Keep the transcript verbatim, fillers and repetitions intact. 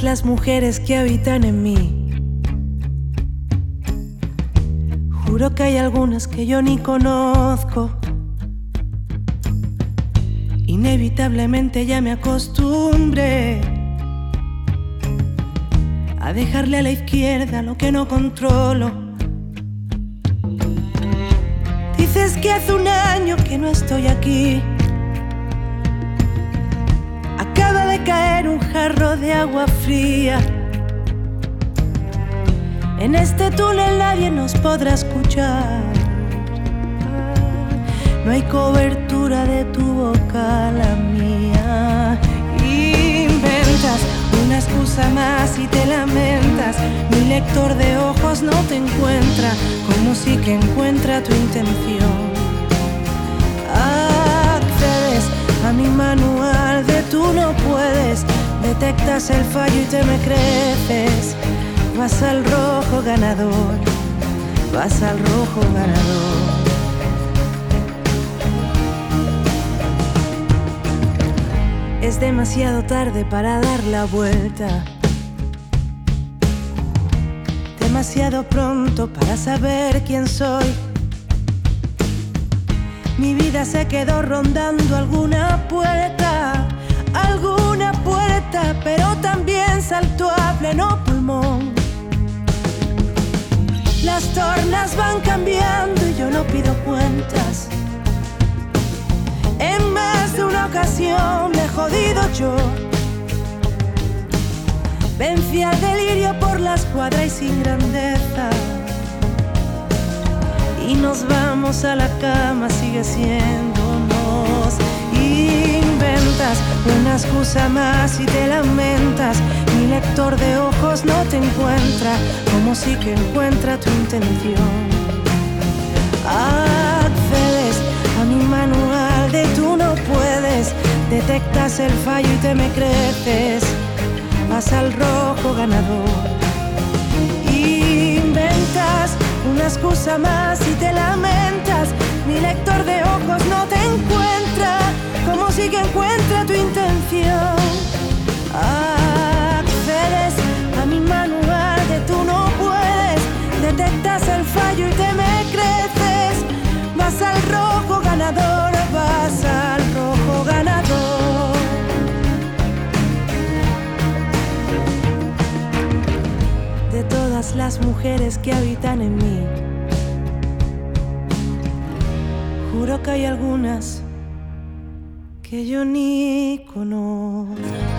las mujeres que habitan en mí. Juro que hay algunas que yo ni conozco. Inevitablemente ya me acostumbré a dejarle a la izquierda lo que no controlo. Dices que hace un año que no estoy aquí. Acaba de caer un jarro de agua fría. En este túnel nadie nos podrá escuchar. No hay cobertura de tu boca, la mía. Inventas una excusa más y te lamentas. Mi lector de ojos no te encuentra, como si que encuentra tu intención. Accedes a mi manual de tú no puedes. Detectas el fallo y te me creces. Vas al rojo ganador, vas al rojo ganador. Es demasiado tarde para dar la vuelta, demasiado pronto para saber quién soy. Mi vida se quedó rondando alguna puerta, alguna puerta, pero también saltó a pleno pulmón. Las tornas van cambiando y yo no pido cuentas. En más de una ocasión me he jodido yo. Vencí al delirio por la escuadra y sin grandeza. Y nos vamos a la cama, sigue siéndonos. Inventas una excusa más y te lamentas. Mi lector de ojos no te encuentra, como si que encuentra tu intención. Accedes a mi manual de tú no puedes. Detectas el fallo y te me creces. Vas al rojo ganador. Inventas una excusa más y te lamentas. Mi lector de ojos no te encuentra, como si que encuentra tu intención. Accedes a mi manual de tú no puedes. Detectas el fallo y te me creces. Vas al rojo ganador, vas al rojo ganador. De todas las mujeres que habitan en mí, juro que hay algunas que yo ni conozco.